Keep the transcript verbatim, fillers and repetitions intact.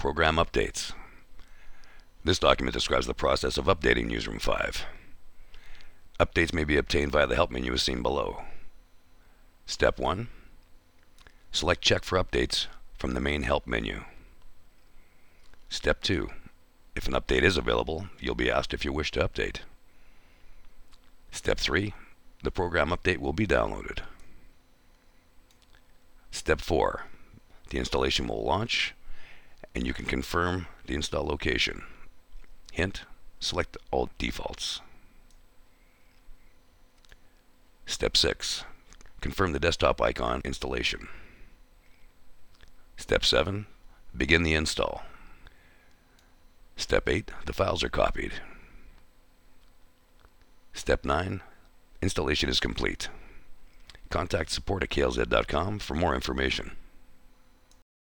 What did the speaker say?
Program Updates. This document describes the process of updating Newsroom five. Updates may be obtained via the Help menu as seen below. Step one. Select Check for Updates from the main Help menu. Step two. If an update is available, you'll be asked if you wish to update. Step three. The program update will be downloaded. Step four. The installation will launch, and you can confirm the install location. Hint, select all defaults. Step six. Confirm the desktop icon installation. Step seven. Begin the install. Step eight. The files are copied. Step nine. Installation is complete. Contact support at K L Z dot com for more information.